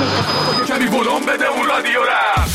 کمی ولوم بده اون رادیو را.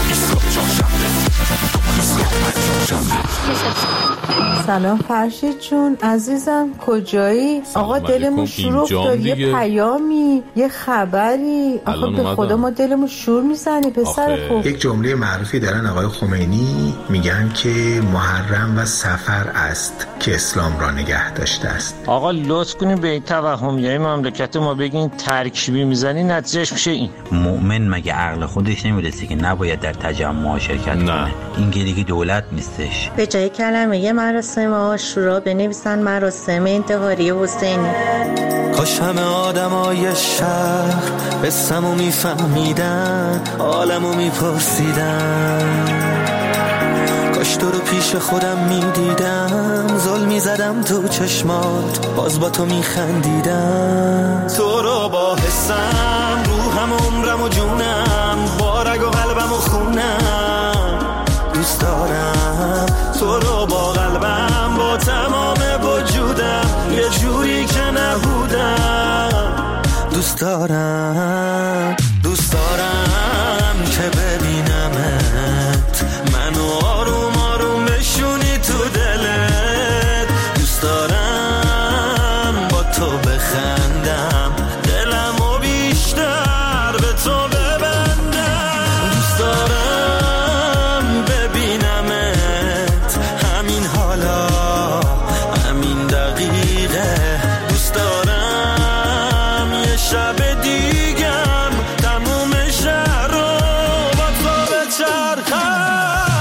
سلام فرشید جون عزیزم، کجایی؟ آقا دلمون شور افتاد، یه پیامی، یه خبری. آخه به خدا ما دلمون شور میزنی پسر خوب. یک جمله معروفی دارن آقای خمینی، میگن که محرم و سفر است که اسلام را نگه داشته است. آقا لطف کنین به این توهمیای مملکت ما بگین ترکیبی میزنی نتیجهش میشه این. مؤمن مگه عقل خودش نمیرسه که نباید در تجمع شرکت کنه؟ این که دیگه دولت نیستش. به جای کلمه مراسم عاشورا بنویسن مراسم انتحاری حسینی. کاش همه آدمای شهر قصه‌مو میفهمیدن، عالمو میپرسیدن. کاش تو رو پیش خودم میدیدم، ظلم میزدم تو چشمات، باز با تو میخندیدم. تو رو با حسم، روحم، عمرم و جونم، با رگ و قلبم و خونم دوست دارم. تو رو با قلبم، با تمام وجودم، یه جوری که نبودم دوست دارم. دوست دارم که ببینمت، منو آروم آروم بشونی تو دلت. دوست دارم با تو بخندم، دلمو بیشتر به تو ببندم. دوست دارم ببینمت همین حالا، همین دقیقه. دوست دارم یه شب دیگم تموم شهر رو با تو بچرخم.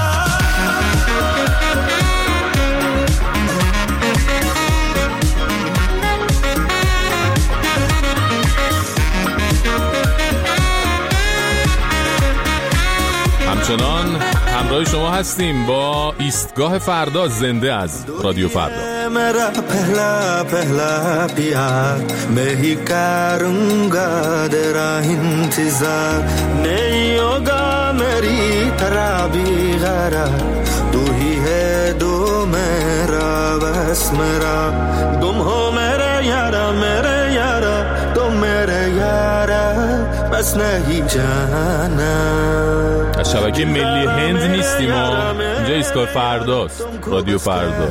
همچنان همراه شما هستیم با ایستگاه فردا، زنده از رادیو فردا. मेरा पहला पहला प्यार मैं ही करूँगा तेरा इंतजार, नहीं होगा मेरी तरह भी गरार, तू ही है दो मेरा बस मेरा, तुम हो मेरे यारा तुम मेरे यारा बस नहीं जाना. از شبکه ملی هند نیستیم ما، اینجا ایستگاه فرداست، رادیو فردا.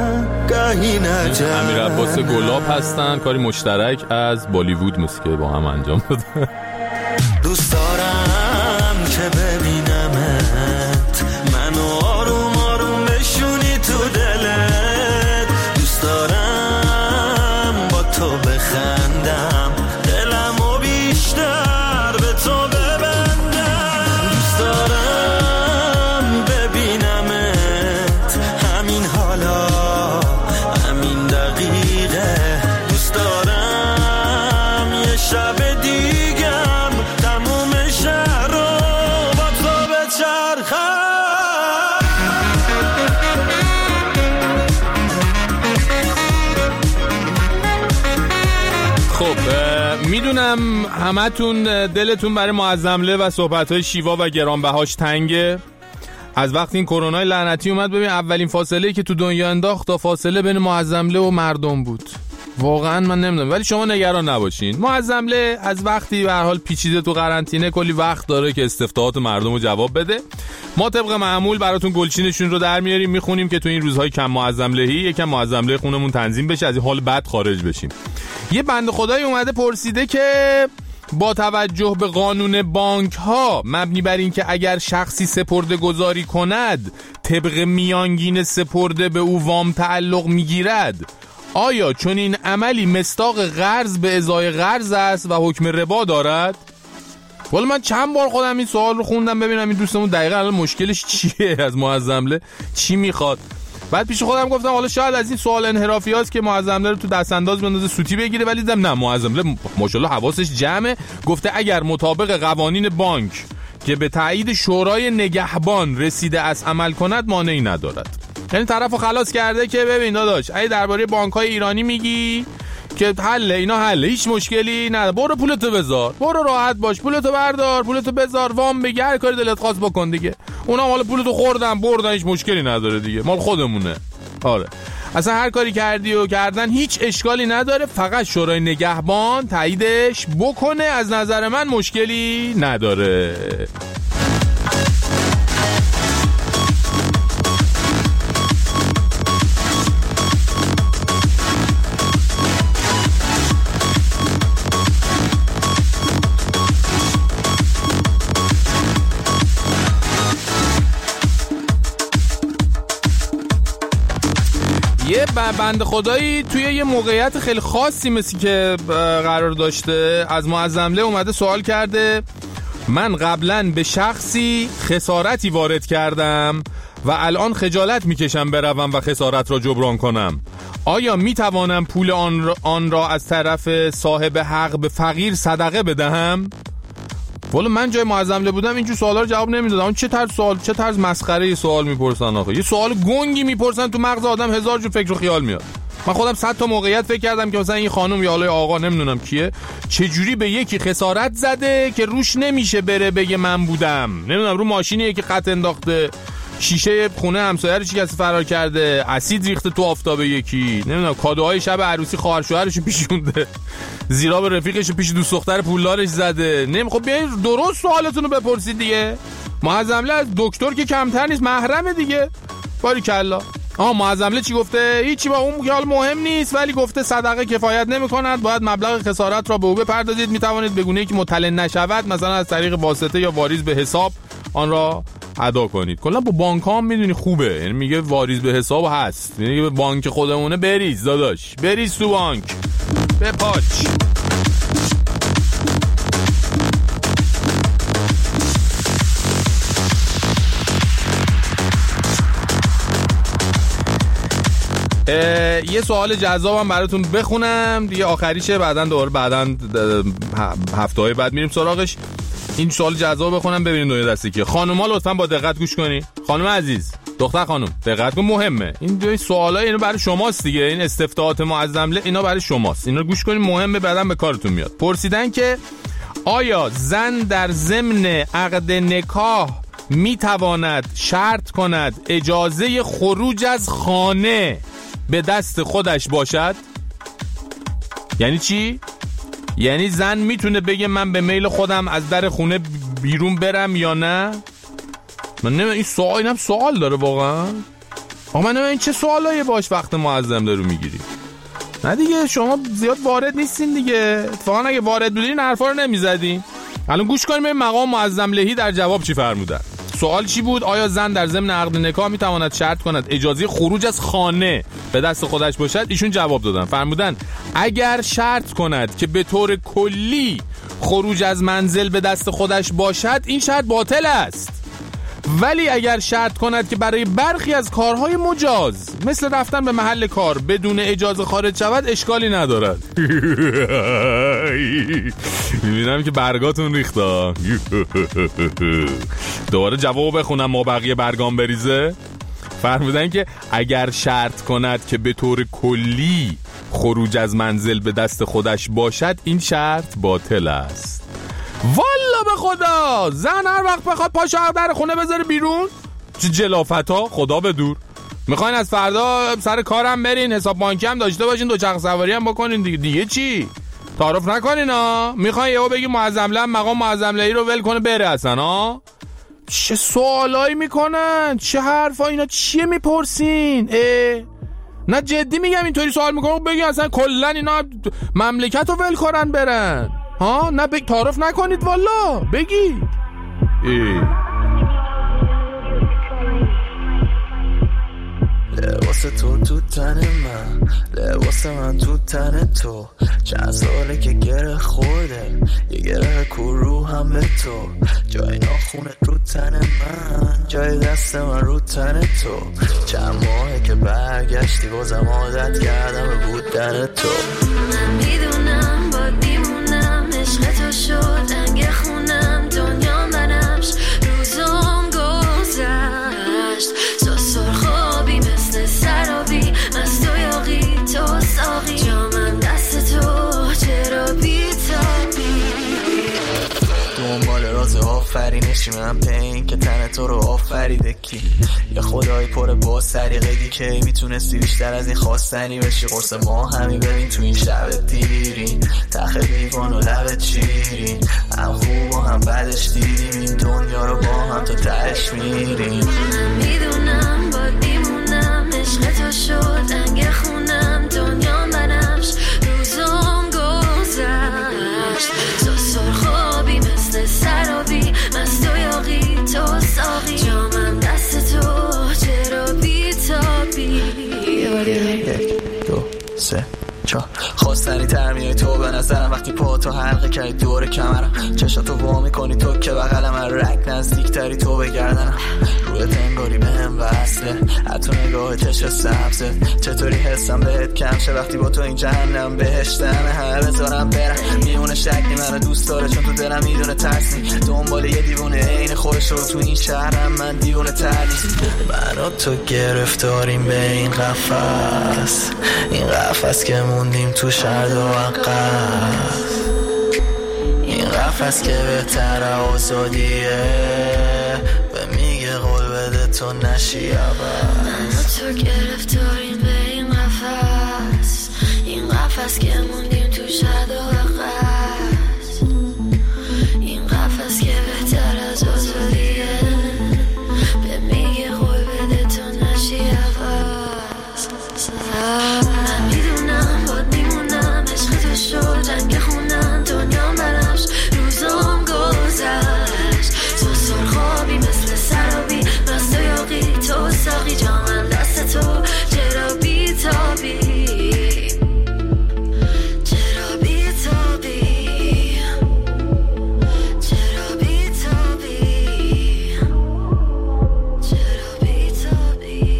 امیر عباس گلاب هستن، کاری مشترک از بالیوود موسیقی با هم انجام دادن. دوست دارم که ببینمت، منو آروم آروم بشونی تو دلت. دوست دارم با تو بخندم، دلمو بیشتر به تو ببندم. دوست دارم ببینمت همین حالا، همین دقیقه. دوست دارم یه شب دیگم تموم شهر رو با تو بچرخم. خب میدونم همتون دلتون برای معظمله و صحبت‌های شیوا و گرانبهاش تنگه. از وقتی این کرونا لعنتی اومد، ببین اولین فاصله‌ای که تو دنیا انداخت تا فاصله بین معظمله و مردم بود. واقعا من نمیدونم، ولی شما نگران نباشین. معظمله از وقتی به هر حال پیچیده تو قرنطینه، کلی وقت داره که استفتاحات مردم رو جواب بده. ما طبق معمول براتون گلچینشون رو در میاریم، میخونیم که تو این روزهای کم معظملهی یکم معظمله خونمون تنظیم بشه، از این حال بد خارج بشیم. یه بنده خدایی اومده پرسیده که با توجه به قانون بانک ها مبنی بر این که اگر شخصی سپرده گذاری کند طبق میانگین سپرده به او وام تعلق میگیرد، آیا چون این عملی مصداق قرض به ازای قرض است و حکم ربا دارد؟ ولی من چند بار خودم این سوال رو خوندم ببینم این دوستمون دقیقاً الان مشکلش چیه، از معظمله چی میخواد. بعد پیش خودم گفتم حالا شاید از این سوال انحرافی هست که معظمله رو تو دست انداز بندازه سوتی بگیره، ولی دیدم نه، معظمله ماشاءالله حواسش جمعه. گفته اگر مطابق قوانین بانک که به تایید شورای نگهبان رسیده از عمل کند مانعی ندارد. یعنی طرفو خلاص کرده که ببین داداش اگه درباره بانک‌های ایرانی میگی که حله، اینا حله، هیچ مشکلی نداره، برو پولتو بذار، برو راحت باش، پولتو بردار، پولتو بذار، وام بگیر، هر کاری دلت خواست بکن دیگه. اونا حالا پولتو خوردن بردن، هیچ مشکلی نداره دیگه، مال خودمونه. آره اصلا هر کاری کردی و کردن هیچ اشکالی نداره، فقط شورای نگهبان تاییدش بکنه، از نظر من مشکلی نداره. یه بنده خدایی توی یه موقعیت خیلی خاصی مثل که قرار داشته از معظمله اومده سوال کرده من قبلا به شخصی خسارتی وارد کردم و الان خجالت میکشم بروم و خسارت را جبران کنم. آیا میتوانم پول آن را از طرف صاحب حق به فقیر صدقه بدهم؟ والا من جای معظمله بودم اینجور سوالا رو جواب نمیدادم. اون چه طرز مسخره سوال میپرسن آخه. یه سوال گنگی میپرسن تو مغز آدم هزار جو فکر و خیال میاد. من خودم 100 تا موقعیت فکر کردم که مثلا این خانم یا آقا نمیدونم کیه چجوری به یکی خسارت زده که روش نمیشه بره بگه من بودم. نمیدونم رو ماشینیه که خط انداخته، شیشه خونه همسایه‌اش کسی فرار کرده، اسید ریخته تو آفتاب یکی، نمیدونم کادوهای شب عروسی خواهر شوهرشو پیشونده، زیرا به رفیقش پیش دوست دختر پولدارش زده. خب بیاین درست سوالتون رو بپرسید دیگه. معظمله از دکتر که کمتر نیست، محرمه دیگه. باریکلا. معظمله چی گفته؟ هیچی، با اون که حال مهم نیست، ولی گفته صدقه کفایت نمی‌کند، باید مبلغ خسارت را به او بپردازید. میتوانید به گونه‌ای که مطلع نشود، مثلا از طریق واسطه یا واریز به حساب آن را ادا کنید. کلا با بانک ها میدونی خوبه، یعنی میگه واریز به حساب هست، یعنی به بانک خودمونه بریز داداش، بریز تو بانک بپاچ. یه سوال جذابم براتون بخونم دیگه، آخریشه، بعداً هفته‌های بعد میریم سراغش. این سوال جذاب بخونم ببینید دنیا دستی که. خانوما لطفاً با دقت گوش کنی. خانم عزیز، دختر خانم، دقت کن، مهمه. این دو سوالا اینو برای شماست دیگه، این استفتاحات معظمله اینا برای شماست. اینا رو گوش کنید، مهمه، بعداً به کارتون میاد. پرسیدن که آیا زن در ضمن عقد نکاح میتواند شرط کند اجازه خروج از خانه به دست خودش باشد؟ یعنی چی؟ یعنی زن میتونه بگه من به میل خودم از در خونه بیرون برم یا نه؟ من نمیدونم اینم سوال داره واقعا. من نمیدونم این چه سوالایی باش وقت معظمله رو میگیری. نه دیگه شما زیاد وارد نیستین دیگه. اتفاقا اگه وارد بودین این حرفا رو نمیزدین. الان گوش کنیم این مقام معظملهی در جواب چی فرمودن. سوال چی بود؟ آیا زن در ضمن عقد نکاح میتواند شرط کند اجازه خروج از خانه به دست خودش باشد؟ ایشون جواب دادن، فرمودن اگر شرط کند که به طور کلی خروج از منزل به دست خودش باشد این شرط باطل است، ولی اگر شرط کند که برای برخی از کارهای مجاز مثل رفتن به محل کار بدون اجازه خارج شود اشکالی ندارد. میبینم که برگاتون ریخته. دوباره جواب بخونم ما بقیه برگام بریزه. فرمودن که اگر شرط کند که به طور کلی خروج از منزل به دست خودش باشد این شرط باطل است. والا به خدا زن هر وقت بخواد پاشو در خونه بذاره بیرون چه جلافت ها، خدا به دور. میخواین از فردا سر کارم برین، حساب بانکی هم داشته باشین، دوچرخه سواری هم بکنین دیگه چی؟ تعارف نکنین ها. میخواین یهو بگی معظمله مقام معظملهی رو ول کنه بره اصلا ها. چه سوالایی میکنن، چه حرفا، اینا چیه میپرسین؟ نه جدی میگم اینطوری سوال میکنن بگی اصلا کلا اینا مملکت رو ول کنن برن ها. نه تعارف نکنید والا بگی. لباس تو تن من، لباس من تو تن تو، چند ساله که گره خورده یه گره کرو هم به تو، جای ناخونت رو تن من، جای دست من رو تن تو، چند ماهه که برگشتی بازم عادت کردم به بودن تو. من میدونم با دیمونم عشق تو شد انگ خونم، دنیا منمش روزم گذشت ساسار خوابی مثل سرابی، مست و یاقی تو ساقی، جامم دست تو چرا بی تابی، دنبال راز آفرینش چی من پین که تن تو رو آفریده کی یا خدای پر با سریقگی که میتونستی بیشتر از این خواستنی بشی قرص ما همی ببین تو این شب دیرین تخ لیوان و لبت چیرین هم خوب و هم بدش دیدیم این دنیا رو با هم تا تهش میریم میدونم باید میمونم عشق تو شد انگ خونم دنیا بنفش روزم گذشت تو سرخابی مثل سرابی مست و یاقی تو ساقی جامم دست تو چرا بیتابی 1 2 3 4 خواستنی ترمیه تو به نظرم وقتی پا تو حلقه کردی دور کمرم چشاتو وا میکنی تو که بغل من رک نزدیک تری تو بگردنم روی تنگاری به هم وصله حتی نگاه چشم سبزه چطوری حسم بهت کم شه وقتی با تو این جهنم بهشتمه همه بذارم برم میونه شکلی منو دوست داره چون تو دلم میدونه ترس نی دنبال یه دیوونه عین خودش رو تو این شهرم من دیوونه تر نیست من و تو گرفتاریم به این قفس این قفس که موندیم تو شرد و عقب این قفس که بهتر آزادیه به میگه قول بده تو نشی عبد من و تو گرفتاریم به این قفس این قفس که موندیم تو شرد و عقب این قفس که بهتر از آزادیه به میگه قول بده تو نشی عبد من میدونم باید میمونم عشق تو شد جنگ خونم دنیا برش روزم گذشت تو سرخابی مثل سرابی مست و یاقی تو ساقی جامم دست تو چرا بیتابی چرا بیتابی چرا بیتابی چرا بیتابی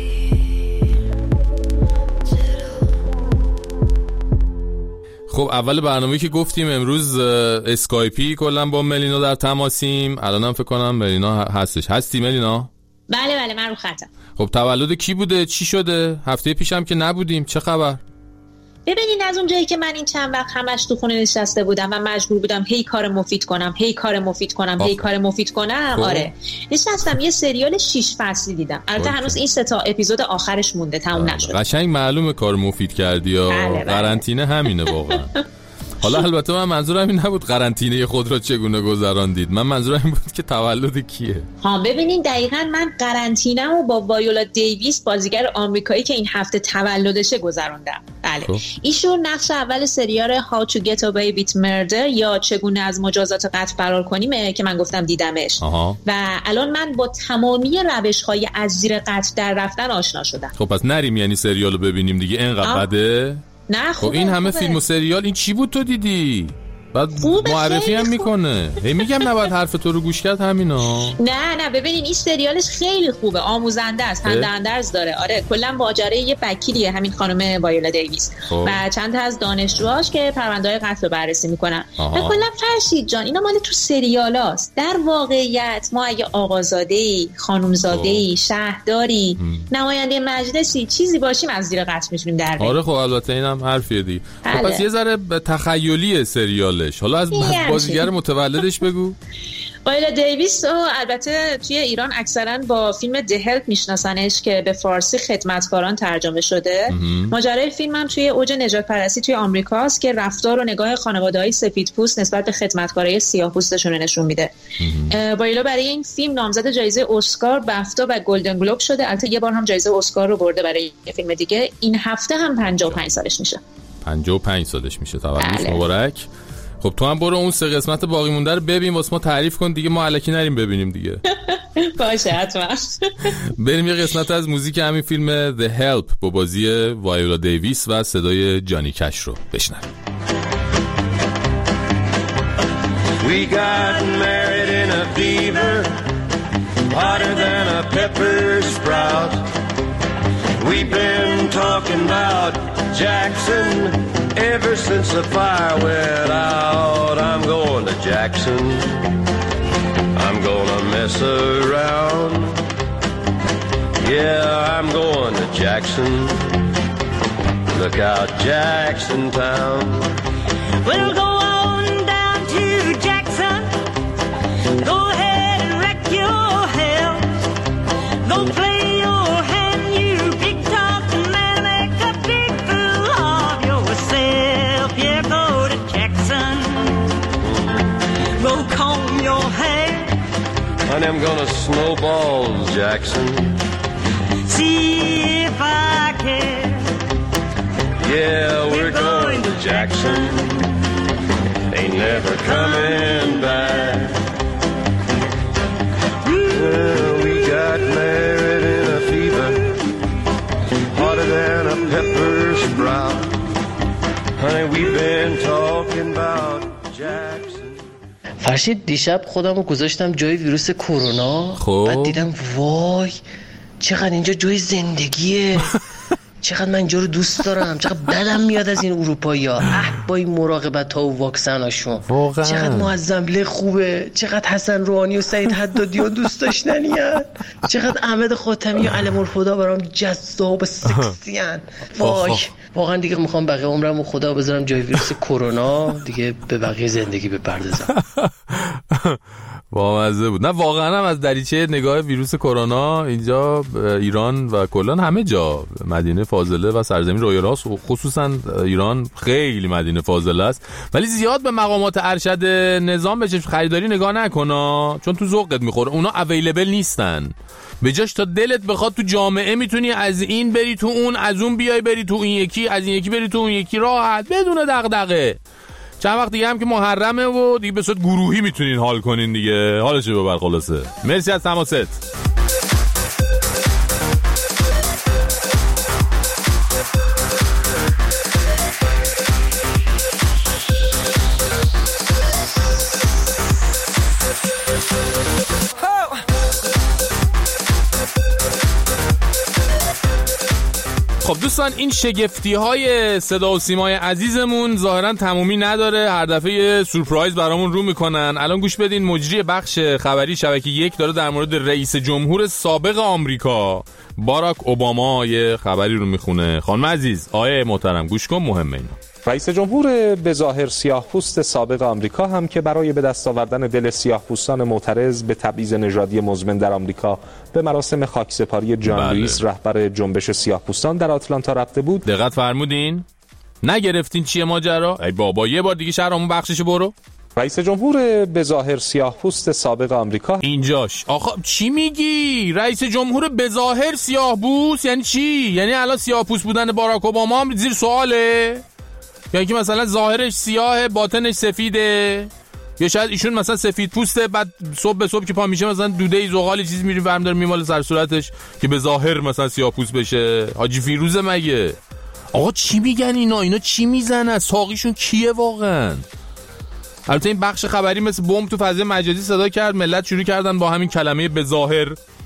خب اول برنامه‌ای که گفتیم امروز اسکایپی کلا با ملینا در تماسیم. الانم فکر کنم ملینا هستی ملینا؟ بله من رو خطم. خب تولد کی بوده؟ چی شده؟ هفته پیشم که نبودیم، چه خبر؟ ببینین از اون جایی که من این چند وقت همش تو خونه نشسته بودم و مجبور بودم هی کار مفید کنم آره نشستم یه سریال 6 فصلی دیدم. البته هنوز این 3 تا اپیزود آخرش مونده، تموم نشده. قشنگ معلومه کار مفید کردی یا قرنطینه همینه واقعا. حالا البته من منظورم این نبود قرنطینه خود را چگونه گذراندید، من منظورم این بود که تولد کیه. ببینین دقیقاً من قرنطینه‌مو با وایولا دیویس بازیگر آمریکایی که این هفته تولدشه گذروندم. بله ایشون نقش اول سریال How to Get Away with Murder یا چگونه از مجازات قتل فرار کنیم که من گفتم دیدمش و الان من با تمامی روش‌های از زیر قتل در رفتن آشنا شدم. خب پس نریم یعنی سریالو ببینیم دیگه، اینقدر بده؟ نه خب این همه فیلم و سریال این چی بود تو دیدی؟ بعد معرفی هم میکنه. میگم نباید حرف تو رو گوش کرد همینا. نه ببینین این سریالش خیلی خوبه، آموزنده است، خنده اندرز داره. آره کلا ماجرای یه وکیلیه همین خانم وایولا دیویس و چند تا از دانشجوهاش که پرونده‌های قتل رو بررسی میکنن. و کلا فرشید جان اینا مال تو سریالاست. در واقعیت ما اگه آقازاده‌ای، خانومزاده‌ای، شهرداری، نماینده مجلسی چیزی باشیم از زیر قتل میتونیم در بیاریم. آره خب البته اینم حرفیه دیگه. خب پس یه ذره تخیلی سریال. حالا از بازیگر متولدش بگو. وایولا دیویس البته توی ایران اکثرا با فیلم The Help میشناسنش که به فارسی خدمتکاران ترجمه شده. ماجرای فیلم هم توی اوج نجات پرستی توی آمریکاست که رفتار و نگاه خانواده‌های سفیدپوست نسبت به خدمتکارای سیاه‌پوستشون نشون میده. وایولا برای این فیلم نامزد جایزه اسکار، بفتا و گلدن گلوب شده. البته یه بار هم جایزه اسکار رو برده برای یه فیلم دیگه. این هفته هم 55 سالش میشه. 55 سالش میشه. تولدش مبارک. خب تو هم برو اون 3 قسمت باقی مونده رو ببین واسه ما تعریف کن دیگه، ما الکی نریم ببینیم دیگه. باشه حتما. بریم یه قسمت از موزیک همین فیلم The Help با بازی وایولا دیویس و صدای جانی کش رو بشنویم. We got married in a fever hotter than a pepper sprout. We've been talking about Jackson ever since the fire went out. I'm going to Jackson, I'm gonna mess around. Yeah, I'm going to Jackson, look out Jackson Town. We'll go on down to Jackson, go ahead and wreck Honey, I'm gonna snowball Jackson. See if I can. Yeah, we're going to Jackson. Ain't never coming back. Well, we got married in a fever, hotter than a pepper sprout. Honey, we've been talking about Jackson. فرشید دیشب خودمو گذاشتم جای ویروس کرونا. بعد دیدم وای چقدر اینجا جای زندگیه، چقدر من اینجا رو دوست دارم، چقدر بدم میاد از این اروپایی‌ها با این مراقبت‌ها و واکسناشون. چقدر معظمله خوبه، چقدر حسن روحانی و سعید حدادیان دوست داشتنی‌ان، چقدر احمد خاتمی و علم الهدی برام جذاب و سکسی‌ان. وای واقعا دیگه میخوام بقیه عمرمو خدا بذارم جای ویروس کرونا، دیگه به بقیه زندگی بپردازم. بامزه بود. نه واقعا هم از دریچه نگاه ویروس کرونا اینجا ایران و کلان همه جا مدینه فاضله و سرزمین رویاراست، خصوصا ایران خیلی مدینه فاضله است، ولی زیاد به مقامات ارشد نظام به چشم خریداری نگاه نکنا، چون تو ذوقت میخوره. اونا اویلیبل نیستن، به جاش تا دلت بخواد تو جامعه میتونی از این بری تو اون، از اون بیای بری تو این یکی، از این یکی بری تو اون یکی، راحت بدون دغدغه. چند وقت دیگه هم که محرمه و دیگه به صورت گروهی میتونین حال کنین دیگه، حالش ببر. خلاصه مرسی از تماست. خب دوستان، این شگفتی های صدا و سیمای عزیزمون ظاهرا تمومی نداره، هر دفعه یه سورپرایز برامون رو میکنن. الان گوش بدین، مجری بخش خبری شبکه 1 داره در مورد رئیس جمهور سابق آمریکا باراک اوباما یه خبری رو میخونه. خانم عزیز، آیه محترم گوش کن، مهمه اینا. رئیس جمهور بظاهر سیاه‌پوست سابق آمریکا هم که برای به دست آوردن دل سیاه‌پوستان معترض به تبعیض نژادی مزمن در آمریکا به مراسم خاکسپاری جان لوئیس رهبر جنبش سیاه‌پوستان در آتلانتا رفته بود. دقت فرمودین؟ نگرفتین چیه ماجرا؟ ای بابا یه بار دیگه شهرامون بخشش برو. رئیس جمهور بظاهر سیاه‌پوست سابق آمریکا اینجاش. آخه چی میگی؟ رئیس جمهور بظاهر سیاه‌پوست یعنی چی؟ یعنی الان سیاه‌پوست بودن باراک اوباما هم زیر سواله؟ یعنی که مثلا ظاهرش سیاهه باطنش سفیده، یا شاید ایشون مثلا سفید پوسته بعد صبح به صبح که پا میشه مثلا دوده زغالی چیزی میری برم داره میماله سر صورتش که به ظاهر مثلا سیاه پوست بشه. حاجی فیروزه مگه؟ آقا چی میگن اینا چی میزنن؟ ساقیشون کیه واقعا؟ البته این بخش خبری مثل بمب تو فضای مجازی صدا کرد، ملت شروع کردن با همین کلمه به ظاهر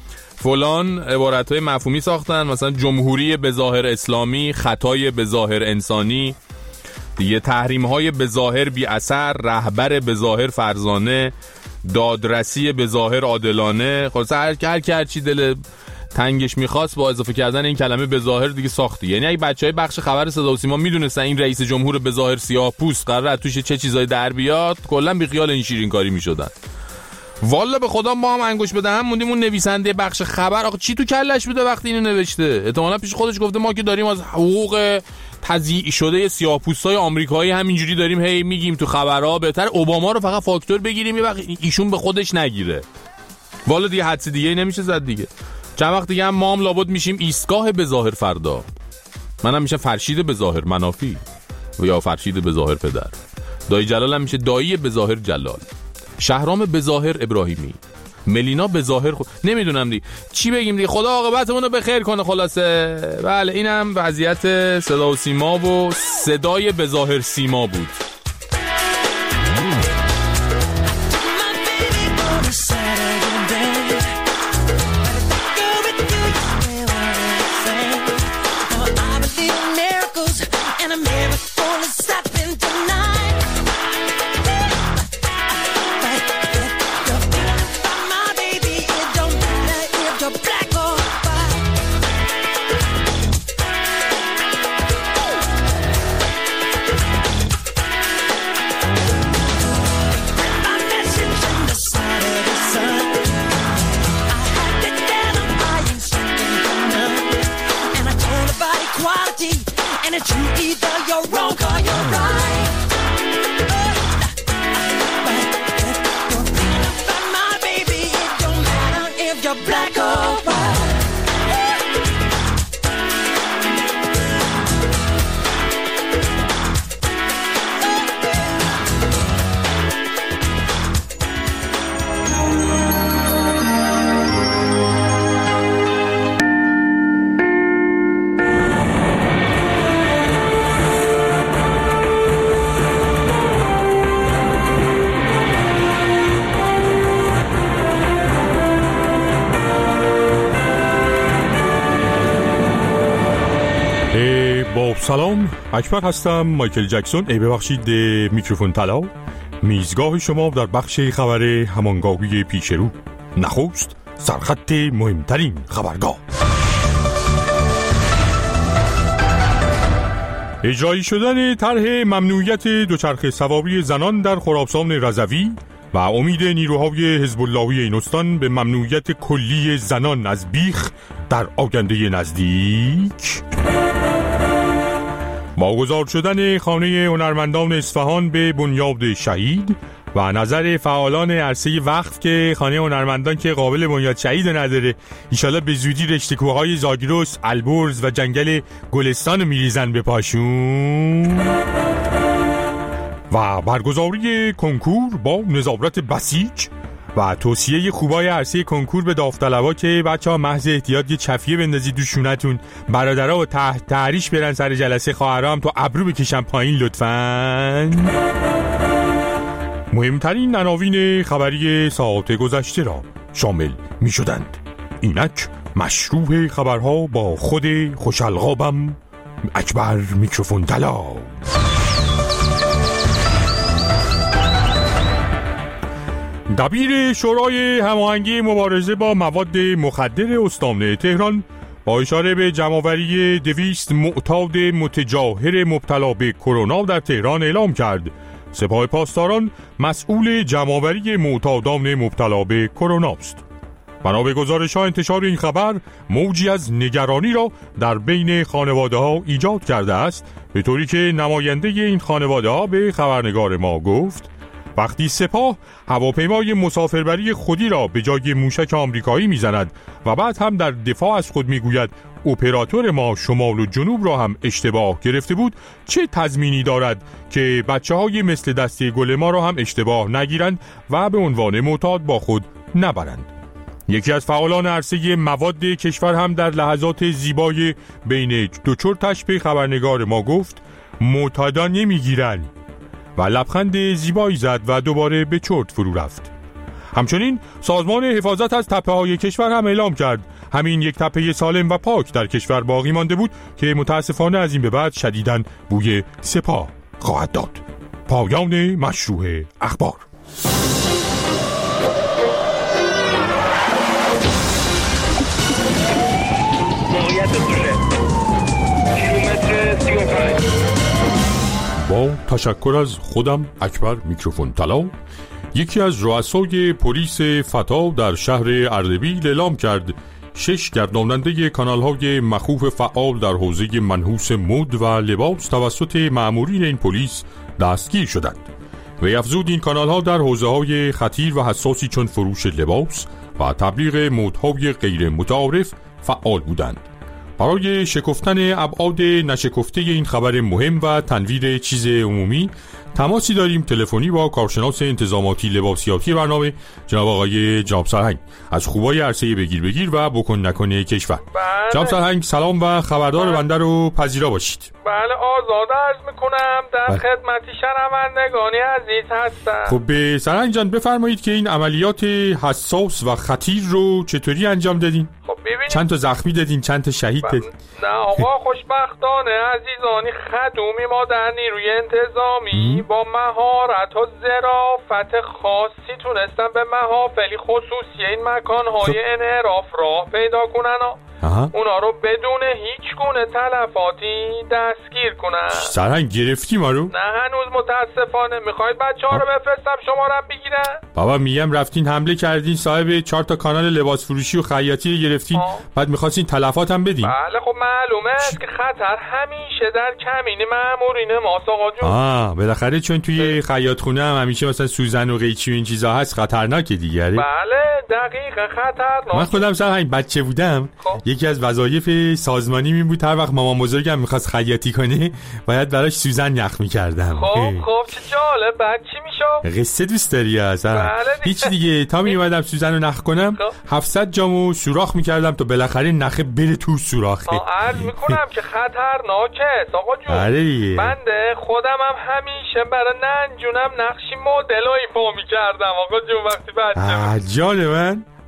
فلان عبارتهای مفهومی ساختن، مثلا جمهوری به ظاهر اسلامی، خطای به ظاهر انسانی دیگه، تحریم‌های به ظاهر بی اثر، رهبر به ظاهر فرزانه، دادرسی به ظاهر عادلانه. خلاص هر چی دل تنگش می‌خواست با اضافه کردن این کلمه به ظاهر دیگه ساختی. یعنی اگه بچهای بخش خبر صدا و سیما میدونستن این رئیس جمهور به ظاهر سیاه‌پوست قراره توش چه چیزای در بیاد، کلا بی خیال این شیرین کاری می‌شدن. والا به خدا ما هم انگوش بده هم موندیم اون نویسنده بخش خبر آخه چی تو کلش بوده وقتی اینو نوشته. احتمالاً پیش خودش گفته ما که داریم از حقوق تضییع شده سیاه‌پوستای آمریکایی همینجوری داریم هی میگیم تو خبرها، بهتر اوباما رو فقط فاکتور بگیریم یه وقت ایشون به خودش نگیره. والا دیگه حدس دیگه نمیشه زد دیگه. چند وقت دیگه هم ما هم لابد میشیم ایستگاه به ظاهر فردا. منم میشه فرشید به ظاهر منافی و یا فرشید به ظاهر پدر. دایی جلال هم میشه دایی به ظاهر جلال. شهرام به ظاهر ابراهیمی، ملینا به ظاهر نمیدونم دیگه چی بگیم دیگه. خدا عاقبتمون رو بخیر کنه. خلاصه بله اینم وضعیت صدا و سیما و صدای به ظاهر سیما بود. سلام، اکبر هستم، مایکل جکسون. ببخشید، میکروفون طلا، میزگاه شما در بخش خبر همانگاهی پیش رو. نخست سرخط مهمترین خبرگاه. اجرایی شدن طرح ممنوعیت دوچرخه سواری زنان در خراسان رضوی و امید نیروهای حزب اللهی این استان به ممنوعیت کلی زنان از بیخ در آینده نزدیک. واگذار شدن خانه هنرمندان اصفهان به بنیاد شهید و نظر فعالان عرصه وقف که خانه هنرمندان که قابل بنیاد شهید نداره ایشالا به زودی رشته‌کوه‌های زاگرس، البرز و جنگل گلستان میریزن به پاشون. و برگزاری کنکور با نظارت بسیج و توصیه خوبای عرصه کنکور به داوطلبا که بچه‌ها محض احتیاط یه چفیه بندازید تو شونتون، برادرها و تحریش برن سر جلسه، خواهرها هم تو ابرو بکشن پایین لطفاً. مهمترین عناوین خبری ساعات گذشته را شامل می شدند. اینک مشروع خبرها با خود خوشالقابم اکبر میکروفون طلا. دبیر شورای هماهنگی مبارزه با مواد مخدر استان تهران با اشاره به جمع‌آوری 200 معتاد متجاهر مبتلا به کرونا در تهران اعلام کرد سپاه پاسداران مسئول جمع‌آوری معتادان مبتلا به کرونا است. بنا به گزارش‌ها انتشار این خبر موجی از نگرانی را در بین خانواده‌ها ایجاد کرده است، به طوری که نماینده این خانواده‌ها به خبرنگار ما گفت وقتی سپاه هواپیمای مسافربری خودی را به جای موشک آمریکایی میزند و بعد هم در دفاع از خود میگوید اپراتور ما شمال و جنوب را هم اشتباه گرفته بود، چه تضمینی دارد که بچه‌های مثل دسته گل ما را هم اشتباه نگیرند و به عنوان معتاد با خود نبرند. یکی از فعالان عرصه مواد کشور هم در لحظات زیبای بین دو چرتش به خبرنگار ما گفت معتادان نمیگیرن و لبخند زیبایی زد و دوباره به چرت فرو رفت. همچنین سازمان حفاظت از تپه‌های کشور هم اعلام کرد همین یک تپه سالم و پاک در کشور باقی مانده بود که متاسفانه از این به بعد شدیداً بوی سپاه خواهد داد. پایان مشروع اخبار. با تشکر از خودم اکبر میکروفون طلا، یکی از رؤسای پلیس فتا در شهر اردبیل اعلام کرد 6 گرداننده کانال‌های مخوف فعال در حوزه منحوس مد و لباس توسط مأمورین این پلیس دستگیر شدند. وی افزود این کانال‌ها در حوزه‌های خطیر و حساسی چون فروش لباس و تبلیغ مدهای غیر متعارف فعال بودند. برای شکفتن ابعاد نشکفته این خبر مهم و تنویر چیز عمومی تماسی داریم تلفنی با کارشناس انتظاماتی لباسیاتی برنامه جناب آقای جناب سرهنگ از خوبای عرصه بگیر و بکن نکنه کشور. جناب سرهنگ سلام و خبردار بنده رو پذیرا باشید. بله آزاده عرض میکنم در خدمتی شنوندگان عزیز هستم. خب به سرهنگ جان بفرمایید که این عملیات حساس و خطیر رو چطوری انجام دادین؟ خب ببینید چند تا زخمی دادین، چند تا شهید دادین؟ نه آقا خوشبختانه عزیزانی خدومی ما در نیروی انتظامی با مهارت و ظرافت خاصی تونستن به محافلی خصوصی این مکانهای انحراف راه پیدا کنن و اونا رو بدون هیچ گونه تلفاتی دستگیر کنن. سرهنگ گرفتی ما رو؟ نه هنوز متاسفانه. میخواید بچه ها رو بفرستم شما رو بگیرن؟ بابا میگم رفتین حمله کردین صاحب 4 تا کانال لباس فروشی و خیاطی رو گرفتین بعد میخواستین تلفات هم بدین؟ بله خب معلومه است که خطر همیشه در کمین مامورین ماست آقا جون. بالاخره چون توی خیاط خونه هم همیشه مثلا سوزن و قیچی و این چیزا هست خطرناکه دیگه. بله دقیقاً خطرناک. من خودم سرهنگ بچه بودم یکی از وظایف سازمانی می بود هر وقت مامان بزرگم می‌خواست خیاطی کنه باید براش سوزن یخ می‌کردم. خب چه جالب. بعد چی میشد؟ قصه دوست داری اصلا؟ هیچ دیگه تا می اومدم سوزن رو نخ کنم 700 جامو سوراخ می‌کردم تا بالاخره نخه بره تو سوراخه. عرض می‌کنم که خطرناکه آقا جون. بنده خودم هم همیشه برای ننجونم نقشی مدل و ایفا می‌کردم آقا جون وقتی بچه جان من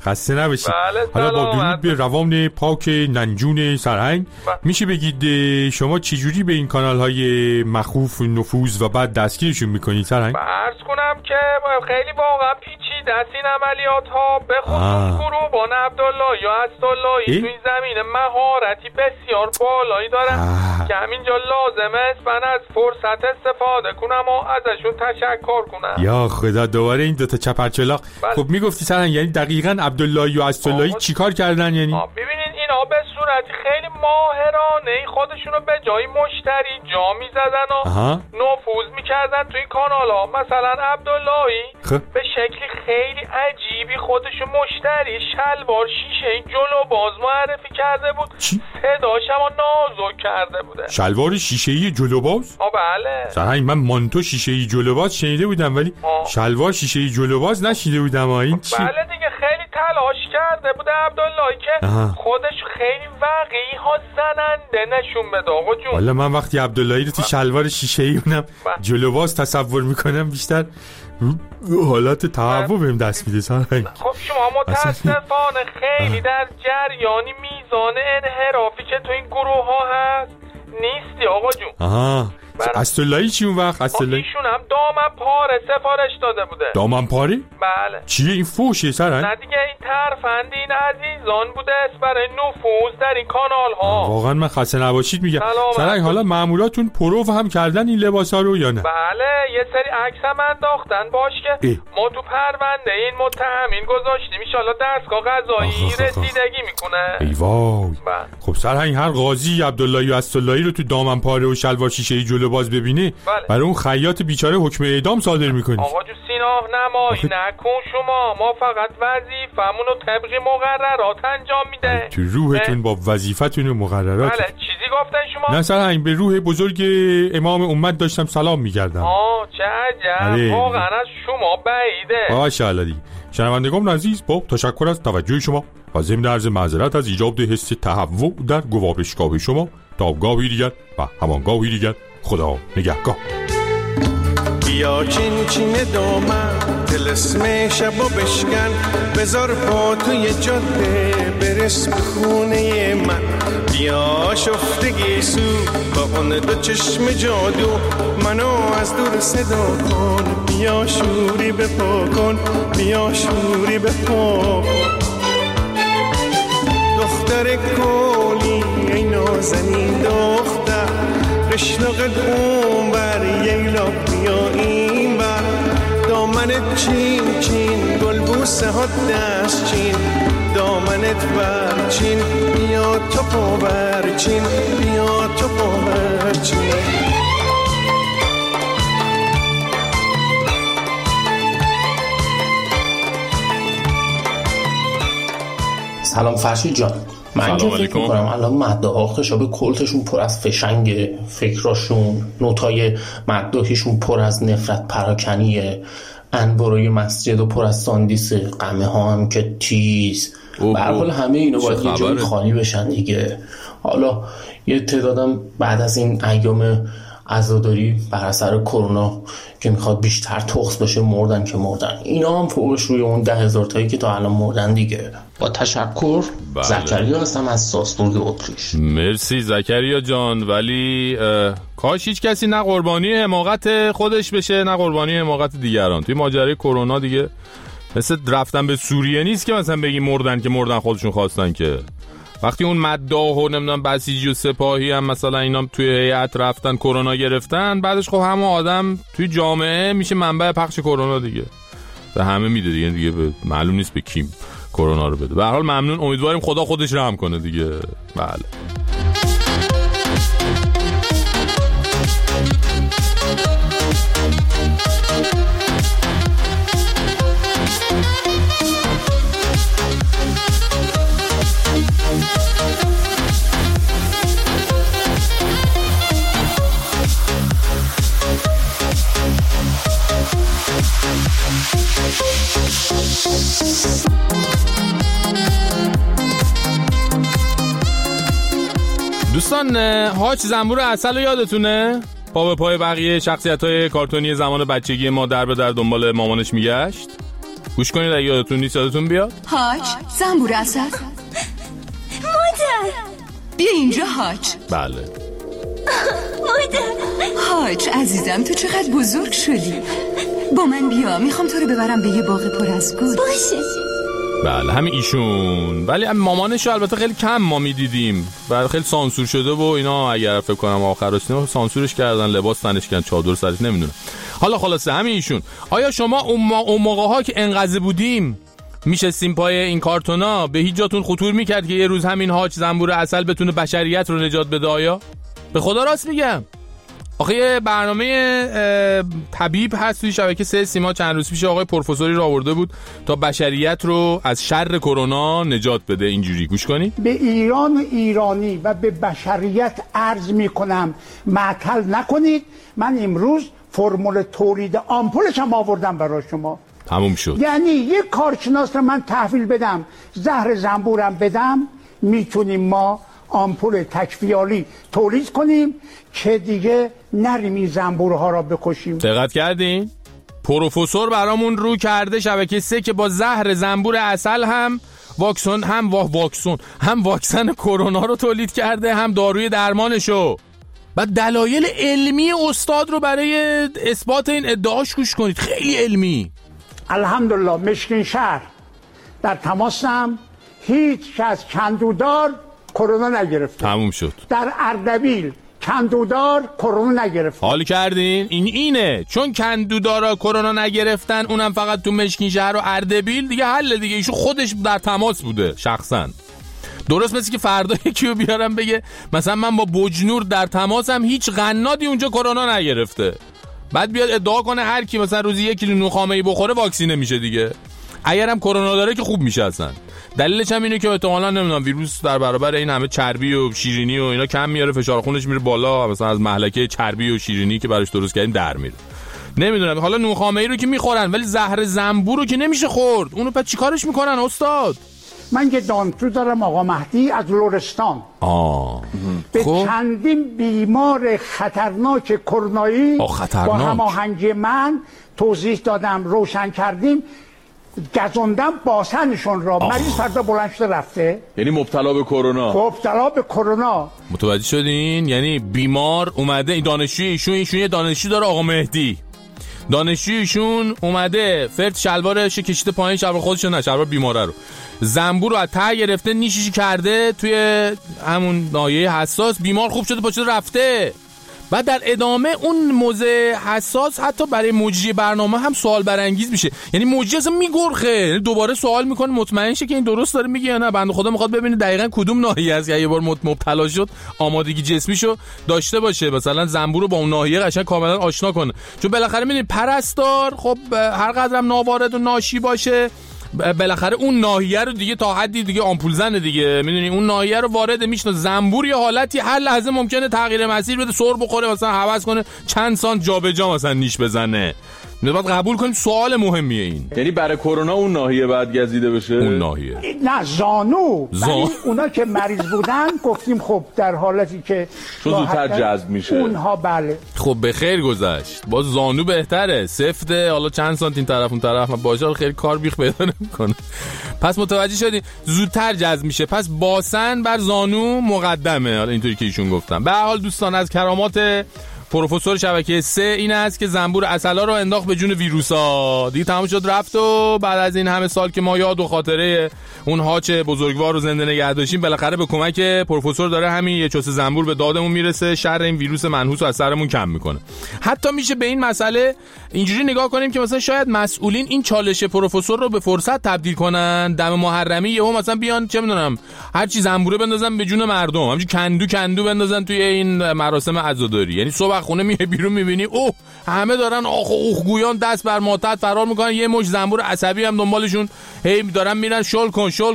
خسته نباشید. بله حالا با درود به روان پاک ننجون سرهنگ میشه بگید شما چجوری به این کانال‌های مخوف نفوذ و بعد دستگیرشون میکنید سرهنگ؟ عرض کنم که خیلی واقعا پیچیده است این عملیات ها، به خصوص گروهبان عبدالله یا اسداللهی تو این زمینه مهارتی بسیار بالایی دارن که همینجا لازمه است من از فرصت استفاده کنم و ازشون تشکر کنم. یا خدا دوباره این دوتا چپرچلاق. خب میگفتی سرهنگ یعنی دقیقاً عبداللهی و اسداللهی چیکار کردن؟ یعنی ببینین اینا به صورت خیلی ماهرانه خودشونو به جای مشتری جا میزدن و نفوذ میکردن تو این کانال ها. مثلا عبداللهی به شکلی خیلی عجیبی خودشو مشتری شلوار شیشه جلو باز معرفی کرده بود. صداش هم نازک کرده بوده. شلوار شیشه‌ای جلو باز؟ بله سرهنگ من مانتو شیشه‌ای جلو باز شنیده بودم ولی شلوار شیشه‌ای جلو باز نشیده بودم. این چی؟ بله دیگه خیلی تلاش کرده بوده عبداللهی که خودش خیلی واقعی ها زننده نشون بده آقا جون. والا من وقتی عبداللهی رو تو شلوار شیشه‌ای اونم جلو باز تصور میکنم بیشتر حالات تهوع بهم دست میده سرهنگ. خب شما متاسفانه خیلی در جریانی میزان انحرافی که تو این گروه ها هست نیستی آقا جون. اسداللهی چی اون وقت؟ اسداللهی ایشون هم دامن پاره سفارش داده بوده. دامن پاره؟ بله. چیه این فوشه سرهنگ؟ نه دیگه این ترفند این عزیزان بوده است برای نفوذ در این کانال ها. واقعا من خسته نباشید میگم سرهنگ. حالا ماموراتون پروف هم کردن این لباسا رو یا نه؟ بله یه سری عکس هم انداختن باش که ما تو پرونده این متهمین گذاشتیم ان شاءالله دستگاه قضایی رسیدگی میکنه. ای وای. خب سرهنگ هر قاضی عبداللهی و اسداللهی رو تو دامن پاره و شلوار شیشه‌ای جلو باز ببینه برای اون خیاط بیچاره حکم اعدام صادر میکنی. آقا جو سیناه نمایی نکن شما. ما فقط وظیفمون رو طبق مقررات انجام میده. تو روحتون با وظیفتون و مقررات. بله چیزی گفتن شما؟ نه سرهنگ به روح بزرگ امام امت داشتم سلام میکردم. چه عجب. واقعا از شما بعیده. ماشاءالله دیگه. شنوندگان عزیز با تشکر از توجه شما و ضمن عرض معذرت از ایجاد حس تهوع در گوارشگاه شما تا گاهی دیگر و همان گاهی دیگر خدا نگهدار. بیا چین چین دامن طلسم شبا بشکن بذار پا توی جاده برس به خونه من. بیا شفتگی سو با اون دو چشم جادو منو از دور صدا کن. بیا شوری بپا کن بیا شوری بپا کن. دختر کولی ای نازنین دختر بشناقت اون بر ییلا بیا این بر دامنت چین چین گل بوسه ها دست چین دامنت بر چین بیا تو پا بر چین بیا تو پا بر چین. سلام فرشید جان. من که فکر میکنم الان مداح خشاب کلتشون پر از فشنگ، فکراشون نوتای مداحیشون پر از نفرت پراکنیه، انبارای مسجد و پر از ساندیسه، قمه ها هم که تیز. به هر حال همه اینا باید یه جایی خالی بشن دیگه. حالا یه تعدادم بعد از این ایام عزاداری بر اثر کرونا که میخواد بیشتر تخص بشه مردن که مردن. اینا هم فوقش روی اون 10,000 تایی که تا الان مردن دیگه. با تشکر. زکریا هستم از ساسبورگ اتریش. مرسی زکریا جان. ولی کاش هیچ کسی نه قربانی حماقت خودش بشه نه قربانی حماقت دیگران. توی ماجرای کرونا دیگه مثل رفتن به سوریه نیست که مثلا بگی مردن که مردن خودشون خواستن که. وقتی اون مداح و نمیدونم بسیجی و سپاهی هم مثلا اینا توی هیئت رفتن کرونا گرفتن، بعدش خب همه آدم توی جامعه میشه منبع پخش کرونا دیگه. به همه میده دیگه معلوم نیست به کیم کرونا رو بده. به هر حال ممنون، امیدواریم خدا خودش رحم کنه دیگه. بله. دوستان هاچ زنبور عسل رو یادتونه؟ پا به پای بقیه شخصیت‌های کارتونی زمان بچگی ما در به در دنبال مامانش میگشت. گوش کنید اگه یادتون نیست یادتون بیاد. حاج زنبور عسل. مادر بیا اینجا حاج. بله مادر. حاج عزیزم تو چقدر بزرگ شدی. با من بیا، میخوام تو رو ببرم به یه باغ پر از گل. باشه. بله همین ایشون. ولی مامانشو البته خیلی کم ما میدیدیم، بعد خیلی سانسور شده و اینا، اگر فکر کنم آخرش سانسورش کردن، لباس تنش کردن، چادر سرش، نمیدونم. حالا خلاصه همین ایشون. آیا شما اون موقع‌ها که انقضا بودیم میشستیم پای این کارتونا، به هیچ جاتون خطور میکرد که یه روز همین حاج زنبور عسل بتونه بشریت رو نجات بده؟ آیا به خدا راست میگم؟ آخه یه برنامه طبیب هست توی شبکه 3 سیما، چند روز پیش آقای پروفسوری رو آورده بود تا بشریت رو از شر کرونا نجات بده. اینجوری گوش کنی. به ایران و ایرانی و به بشریت عرض میکنم معطل نکنید، من امروز فرمول تولید آمپولش هم آوردم برای شما. تموم شد. یعنی یک کارشناس رو من تحویل بدم، زهر زنبورم بدم، میتونیم ما آمپول تکفیالی تولید کنیم که دیگه نریم این زنبورها را بکشیم. دقت کردین؟ پروفسور برامون رو کرده شبکه 3 که با زهر زنبور عسل هم واکسن کرونا رو تولید کرده، هم داروی درمانشو. بعد دلایل علمی استاد رو برای اثبات این ادعاش گوش کنید، خیلی علمی. الحمدلله مشکین شهر در تماسم، هیچ از کندودار کرونا نگرفته. تموم شد. در اردبیل کندودار کرونا نگرفت. حال کردین؟ اینه چون کندودارا کرونا نگرفتن، اونم فقط تو مشکین شهر و اردبیل، دیگه حل دیگه. ایشون خودش در تماس بوده شخصا. درست مثل که فردا یکیو بیارم بگه مثلا من با بجنور در تماسم، هیچ قنادی اونجا کرونا نگرفته، بعد بیاد ادعا کنه هر کی مثلا روزی 1 کیلو نوخامه‌ای بخوره واکسینه میشه دیگه. اگرم کرونا داره که خوب میشه اصلا. دلیلش هم اینه که احتمالاً نمیدونم ویروس در برابر این همه چربی و شیرینی و اینا کم میاره، فشار خونش میره بالا، مثلا از مهلکه چربی و شیرینی که براش درست کردین در میره. نمیدونم. حالا نوخامه‌ای رو که میخورن، ولی زهر زنبور رو که نمیشه خورد. اونو پس چیکارش میکنن استاد؟ من یه دانشجو دارم آقا مهدی از لرستان. به چندین بیمار خطرناک کرونایی با هماهنگی من توضیح دادم، روشن کردیم، گزوندم باسنشون را. مریض فردا بلند شده رفته. یعنی مبتلا به کرونا. مبتلا به کرونا. متوجه شدین؟ یعنی بیمار اومده، این دانشجوی ایشون یه دانشجو داره آقا مهدی. دانشجوی ایشون اومده فرد شلوارش کشیده پایین، شلوار خودش نه، شلوار بیماره رو، زنبور رو از ته گرفته، نیشیشی کرده توی همون ناحیه حساس، بیمار خوب شده پاشده رفته. بعد در ادامه اون موضع حساس حتی برای مجری برنامه هم سوال برانگیز میشه. یعنی مجری اصلا میگرخه، دوباره سوال میکنه مطمئن شه که این درست داره میگه یا نه. بنده خدا میخواد ببینه دقیقاً کدوم ناحیه است که یه بار مبتلا شد آمادگی جسمیشو داشته باشه، مثلا زنبور رو با اون ناحیه قشنگ کاملا آشنا کنه. چون بالاخره میدونید پرستار خب هر قدرم ناوارد و ناشی باشه، بالاخره اون ناحیه رو دیگه تا حدی دیگه آمپول زنه دیگه، میدونی اون ناحیه رو وارد میشنه. زنبور یه حالتی هر لحظه ممکنه تغییر مسیر بده، سر بخوره، مثلا هوس کنه چند سانت جابجا مثلا نیش بزنه. باید قبول کنیم سوال مهمیه این. یعنی برای کرونا اون ناحیه بعد گزیده بشه؟ اون ناحیه نه، زانو. اونا که مریض بودن گفتیم خب در حالتی که چون زودتر جذب میشه اونها. بله خب به خیر گذشت. با زانو بهتره، سفته، حالا چند سانت این طرف اون طرف باشه، خیلی کار بیخ پیدا نمیکنه. پس متوجه شدین زودتر جذب میشه، پس باسن بر زانو مقدمه. حالا اینطوری که ایشون گفتم. به هر حال دوستان، از کرامات پروفسور شبکه 3 این است که زنبور عسلا رو انداخت به جون ویروسا. دیگه تمام شد رفت و بعد از این همه سال که ما یاد و خاطره اون هاچ بزرگوار رو زنده نگه داشتیم، بالاخره به کمک پروفسور داره همین یه چوسه زنبور به دادمون میرسه، شر این ویروس منحوس رو از سرمون کم میکنه. حتی میشه به این مسئله اینجوری نگاه کنیم که مثلا شاید مسئولین این چالش پروفسور رو به فرصت تبدیل کنن، دم محرمی یهو مثلا بیان چه میدونم هر چی زنبوره بندازن به جون مردم، همین کندو بندازن توی این مراسم عزاداری. یعنی صبح خونه میای بیرون میبینی اوه همه دارن آخ گویان دست بر ماتحت فرار میکنن، یه مش زنبور عصبی هم دنبالشون هی دارن میرن شل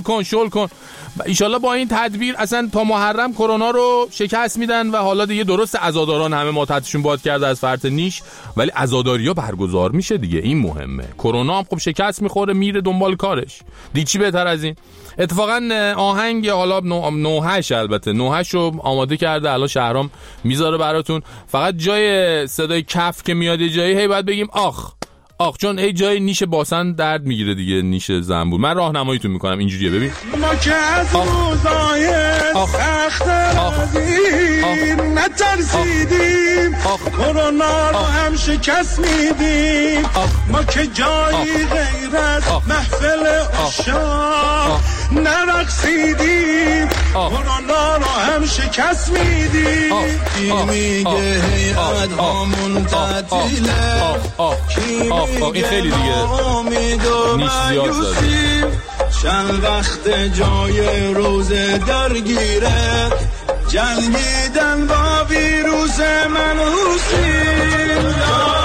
کن. ایشالله با این تدبیر اصلا تا محرم کرونا رو شکست میدن و حالا دیگه درست عزاداران همه ماتحتشون باد کرده از فرط نیش، ولی عزاداری‌ها برگزار میشه دیگه. این مهمه. کرونا هم خب شکست میخوره میره دنبال کارش. دیگه چی بهتر از این؟ اتفاقا آهنگ حالا 98 البته 98 رو آماده کرده، الان شهرام میذاره براتون. فقط جای صدای کف که میاد جایی هی باید بگیم چون ای جای نیش باسن درد میگیره دیگه، نیش زنبور. من راهنماییتون میکنم اینجوریه، ببین. ما که از روزای سخت رازیم نترسیدیم، کرونا رو هم شکست میدیم. ما که جایی غیر از محفل عشاق نرقصیدیم، کرونا رو هم شکست میدیم. کی میگه هیئت هامون تعطیله، این خیلی دیگه نیش زیاد زده. چند وقت جای روزه درگیره، جنگیدن با ویروس منحوسیم.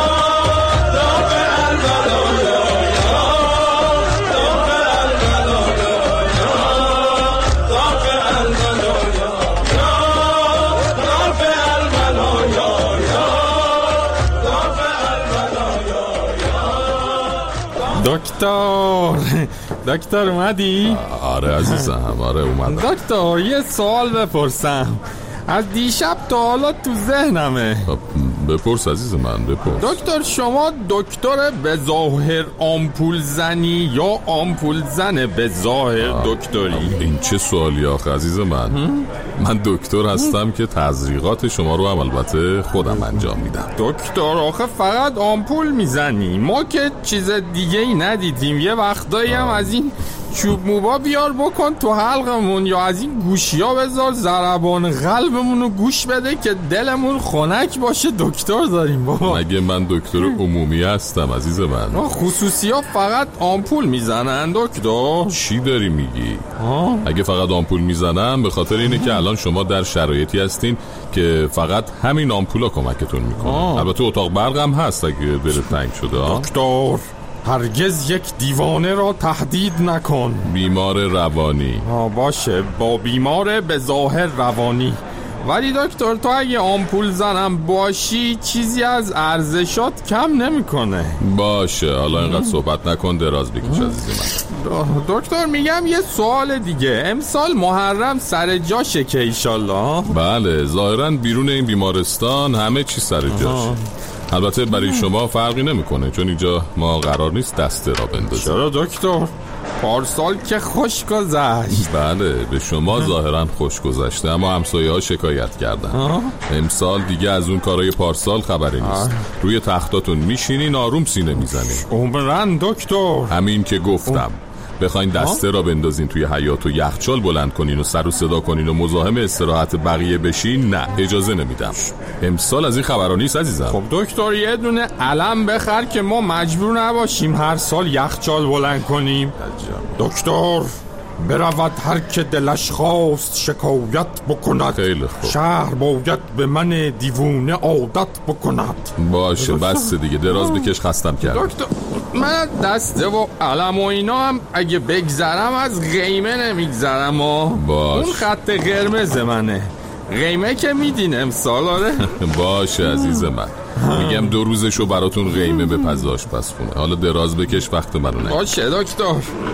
دکتر اومدی؟ آره عزیزم، آره اومدم. دکتر یه سوال بپرسم، از دیشب تا حالا تو ذهنمه. بپرس عزیز من، بپرس. دکتر شما دکتر به ظاهر آمپول زنی یا آمپول زن به ظاهر دکتری؟ این چه سوالی آخه عزیز من؟ من دکتر هستم که تزریقات شما رو هم البته خودم انجام میدم. دکتر آخه فقط آمپول میزنی، ما که چیز دیگه ای ندیدیم. یه وقتایی هم از این چوب موبا بیار بکن تو حلقمون، یا از این گوشیا بذار ضربان قلبمون رو گوش بده که دلمون خنک باشه. دکتر داریم بابا. مگه من دکتر عمومی هستم عزیز من؟ خصوصی ها فقط آمپول میزنن دکتر؟ چی داری میگی؟ اگه فقط آمپول میزنن به خاطر اینه که الان شما در شرایطی هستین که فقط همین آمپولا کمکتون میکنه. البته اتاق برق هم هست اگه دلت تنگ شده. دکتر هرگز یک دیوانه را تهدید نکن. بیمار روانی. باشه، با بیمار به ظاهر روانی. ولی دکتر تو اگه آمپول زنم باشی چیزی از ارزشات کم نمیکنه. باشه حالا اینقدر صحبت نکن، دراز بکش عزیز من. دکتر میگم یه سوال دیگه، امسال محرم سر جاشه که ایشالله؟ بله ظاهرا بیرون این بیمارستان همه چی سر جاشه. البته برای شما فرقی نمیکنه چون اینجا ما قرار نیست دسته را بندازیم. چرا دکتر؟ پارسال که خوش گذشت. بله به شما ظاهرا خوش گذشته، اما همسایه ها شکایت کردن. امسال دیگه از اون کارای پارسال خبری نیست. روی تختاتون میشینین آروم سینه میزنین. عمرن دکتر. همین که گفتم بخواین دسته را بندازین توی حیاط و یخچال بلند کنین و سر و صدا کنین و مزاحم استراحت بقیه بشین، نه اجازه نمیدم. امسال از این خبرا نیست عزیزم. خب دکتر یه دونه علم بخر که ما مجبور نباشیم هر سال یخچال بلند کنیم. دکتر برود هر که دلش خواست شکایت بکند. خیلی خوب. شهر باید به من دیوونه عادت بکند. باشه بس دیگه، دراز بکش، خستم کردم. دکتر من دسته و علم و اینا هم اگه بگذرم از قیمه نمیگذرم. اون خط قرمز منه. قیمه که میدین امسال. آره باشه عزیز من، میگم 2 روزشو براتون قیمه به پزاش پس خونه. حالا دراز بکش، وقت منو نگیر. باشه دکتر،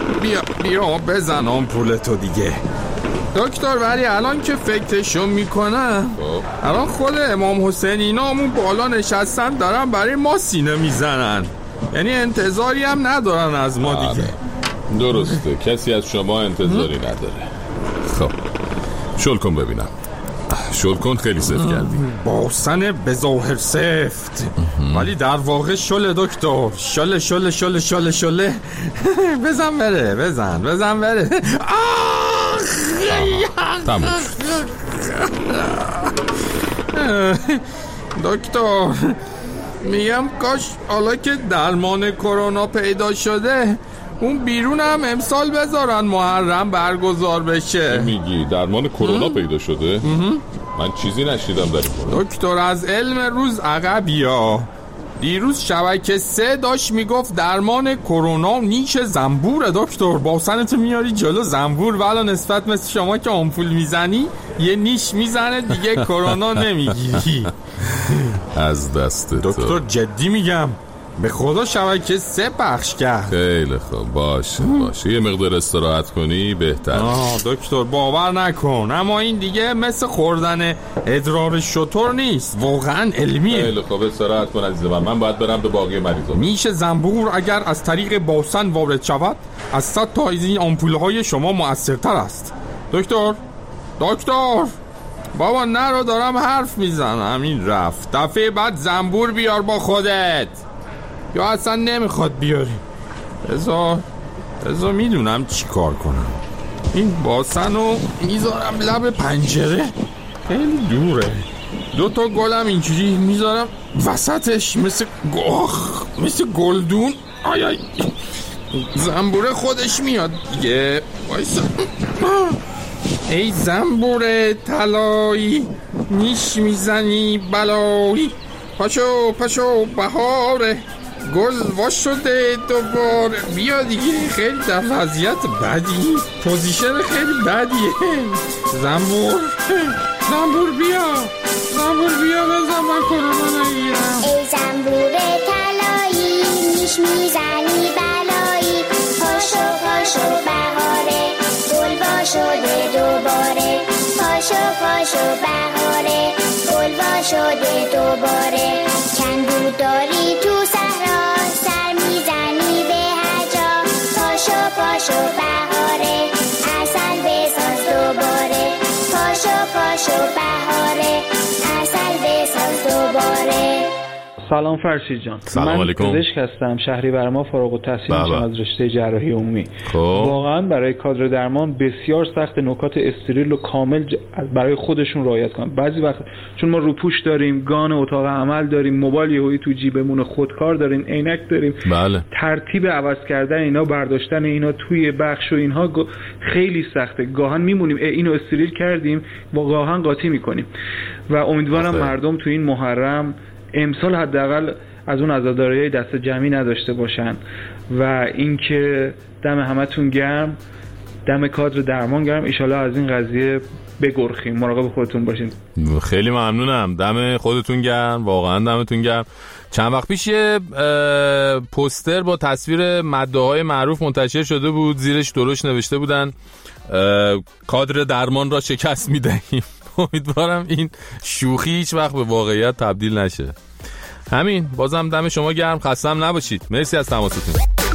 بیا بزن آمپولتو دیگه. دکتر ولی الان که فکرشو میکنم الان خود امام حسین اینا همون بالا نشستن دارن برای ما سینه میزنن، یعنی انتظاری هم ندارن از ما دیگه. درسته، کسی از شما انتظاری نداره. خب شل کن ببینم. شل کن، خیلی سفت کردی. باسن به ظاهر سفت ولی در واقع شل دکتر. شله بزن بره، بزن بره. تموم. دکتر میگم کاش حالا که درمان کرونا پیدا شده اون بیرون هم امسال بذارن محرم برگزار بشه. میگی درمان کرونا پیدا شده؟ من چیزی نشیدم در این. دکتر از علم روز عقبیا. دیروز شبکه 3 داشت میگفت درمان کرونا نیش زنبوره. دکتر باسنتو میاری جلو زنبور، ولی نسبت مثل شما که آمپول میزنی یه نیش میزنه دیگه کرونا نمیگیری. از دست دکتر جدی میگم، به خدا شبکه 3 پخش کرد. خیلی خوب، باشه یه مقدار استراحت کنی بهتر. دکتر باور نکن، اما این دیگه مثل خوردن ادرار شتر نیست، واقعا علمیه. خیلی خوب استراحت کن عزیز من باید برم به باقی مریضا. میشه زنبور اگر از طریق باسن وارد شود از 100 تا از این آمپول‌های شما مؤثرتر است. دکتر بابا نرو، دارم حرف میزنم. همین رفت. دفعه بعد زنبور بیار با خودت، یا اصلا نمیخواد بیاری. بذار میدونم چی کار کنم. این باسن رو میذارم لب پنجره، خیلی دوره. 2 تا گلم اینجوری میذارم وسطش مثل گلدون. آی زنبوره خودش میاد دیگه. وایسا. ای زنبوره طلایی، نیش میزنی بلایی. پاشو بهاره، گل واش شده دوباره. بیا دیگه، خیلی در وضعیت بدی، پوزیشن خیلی بدیه. زنبور بیا بزن من کرونا نگیرم. ای زنبور طلایی، نیش میزنی بلایی. پاشو بهاره، گل وا شده دوباره. پاشو بهاره، گل وا شده دوباره. کندو داری تو صحرا، سر میزنی به هجا. پاشو بهاره، عسل بساز دوباره. پاشو بهاره، عسل بساز دوباره. سلام فرشید جان. سلام علیکم. من پزشک هستم، شهریور ما فارغ التحصیل از رشته جراحی عمومی. واقعا برای کادر درمان بسیار سخت نکات استریل و کامل برای خودشون رعایت کنن. بعضی وقت چون ما روپوش داریم، گان اتاق عمل داریم، موبایل یهویی تو جیبمون، خودکار داریم، عینک داریم، بله. ترتیب عوض کردن اینا، برداشتن اینا توی بخش و اینها خیلی سخته. گاهن میمونیم اینو استریل کردیم، با گاهن قاطی میکنیم. و امیدوارم مردم تو این محرم امسال حداقل از اون عزاداریای دست جمعی نداشته باشن. و اینکه دم همتون گرم، دم کادر درمان گرم. ان شاءالله از این قضیه بگرخیم. مراقب خودتون باشین. خیلی ممنونم. دم خودتون گرم، واقعا دمتون گرم. چند وقت پیش یه پوستر با تصویر مداحای معروف منتشر شده بود، زیرش درشت نوشته بودن کادر درمان را شکست میدهیم. امیدوارم این شوخی هیچ وقت به واقعیت تبدیل نشه. همین، بازم دم شما گرم، خستم نباشید. مرسی از تماستون.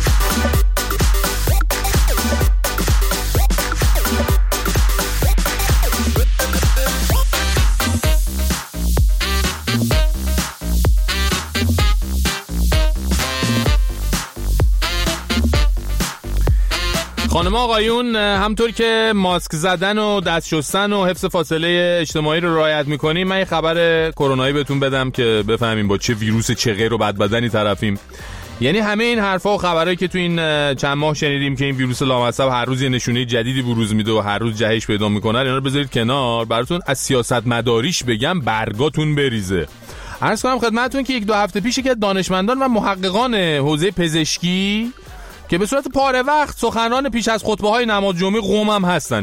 خانم آقایون، همطور که ماسک زدن و دست شستن و حفظ فاصله اجتماعی رو رعایت میکنیم، من یه خبر کرونایی بهتون بدم که بفهمیم با چه ویروس چه غیر و بدبدنی طرفیم. یعنی همه این حرفا و خبرایی که تو این چند ماه شنیدیم که این ویروس لامصب هر روز یه نشونه جدیدی بروز میده و هر روز جهش پیدا میکنه، اینا رو بذارید کنار. براتون از سیاستمداریش بگم برگاتون بریزه. عرض کنم خدمتتون که 1-2 هفته پیش که دانشمندان و محققان حوزه پزشکی که به صورت پاره وقت سخنران پیش از خطبه‌های نماز جمعه قم هم هستن،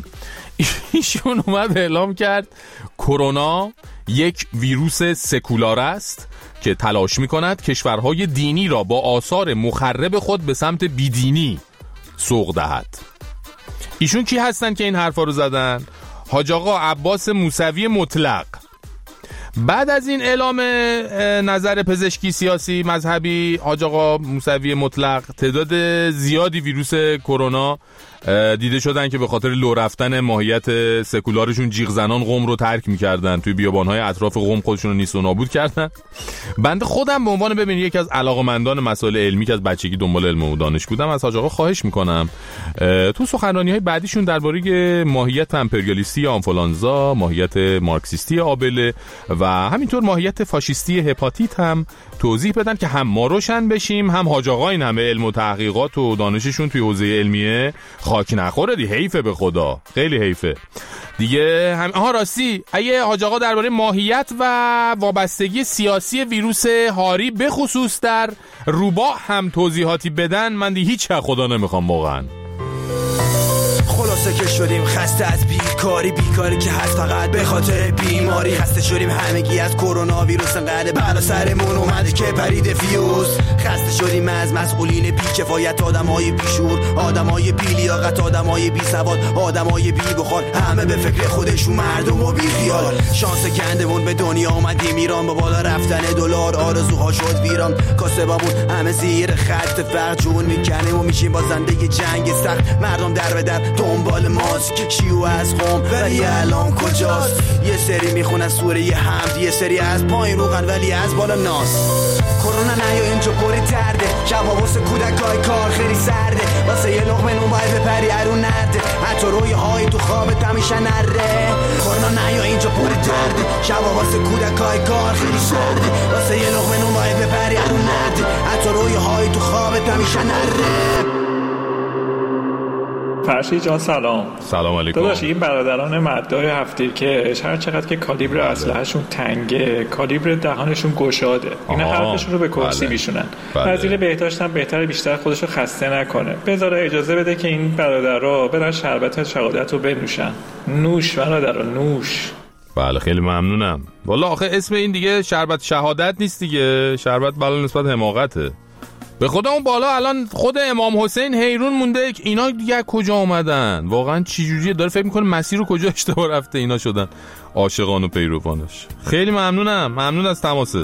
ایشون اومد اعلام کرد کرونا یک ویروس سکولار است که تلاش می‌کند کشورهای دینی را با آثار مخرب خود به سمت بیدینی سوق دهد. ایشون کی هستن که این حرفا رو زدن؟ حاج آقا عباس موسوی مطلق. بعد از این اعلام نظر پزشکی، سیاسی، مذهبی حاج آقا موسوی مطلق، تعداد زیادی ویروس کرونا دیده شدن که به خاطر لو رفتن ماهیت سکولارشون جیغ زنان قم رو ترک می‌کردن، توی بیابان‌های اطراف قم خودشون رو نیست و نابود کردن. بنده خودم به عنوان یکی از علاقه‌مندان مسائل علمی که از بچگی دنبال علم و دانش بودم، از حاج آقا خواهش می‌کنم تو سخنرانی‌های بعدیشون درباره ماهیت امپریالیستی آنفولانزا، ماهیت مارکسیستی آبله و همینطور ماهیت فاشیستی هپاتیت هم توضیح بدن که هم ما روشن بشیم، هم حاج آقا این همه علم و تحقیقات و دانششون توی حوزه علمیه خاک نخوره. دی حیفه، به خدا خیلی حیفه دیگه. راستی اگه حاج آقا درباره ماهیت و وابستگی سیاسی ویروس هاری به خصوص در روباه هم توضیحاتی بدن، من دی هیچ خدا نمیخوام واقعا. خلاصه که شدیم خسته از بیکاری که هست فقط به خاطر بیماری. خسته شدیم همگی از کرونا ویروس انقدر بلا سرمون اومده که پرید فیوز. خسته شدیم از مسئولین بی‌کفایت، آدمای بیشور، آدمای بی‌لیاقت، آدمای بی‌سواد، آدمای بی‌بخار، همه به فکر خودشون، مردم و بی‌خیال. شانس گندمون به دنیا اومدیم ایران، با بالا رفتن دلار آرزوها شد ویران. کاسبامون همه زیر خط فقر جون میکنیم و میشیم بازنده جنگ سخت. مردم در به در دنبال ماسک، شیوع از قم ولی الان کجاست؟ یه سری میخونن سوره حمد، یه سری از پایین روغن ولی از بالا ناس. کرونا نیا اینجا پری درده، شبا واسه کودکای کار خیلی سرده، واسه یه لقمه نون باید بپری ارون نرده، حتی رویاهای تو خوابت همیشه نره. کرونا نیا اینجا پری درده، شبا واسه کودکای کار خیلی سرده، واسه یه لقمه نون باید بپری ارون نرده، حتی رویاهای تو خوابت همیشه نره. فرشید جان سلام. سلام علیکم. داداش این برادران مدعای هفت‌تیرکش هر چقدر که کالیبر اسلحه‌شون تنگه، کالیبر دهانشون گشاده، اینا حرفشون رو به کرسی بیشونن. وزیر بهداشت هم بهتره بیشتر خودشو خسته نکنه، بذاره اجازه بده که این برادرها برن شربت شهادت رو بنوشن. نوش برادرها نوش. بله خیلی ممنونم. والا آخه اسم این دیگه شربت شهادت نیست دیگه، شربت بالا نسبت حماقته. به خدا اون بالا الان خود امام حسین حیرون مونده که اینا دیگه کجا اومدن، واقعا چی جوریه، داره فکر میکنه مسیر رو کجا اشتباه رفته اینا شدن عاشقان و پیروانش. خیلی ممنون از تماست.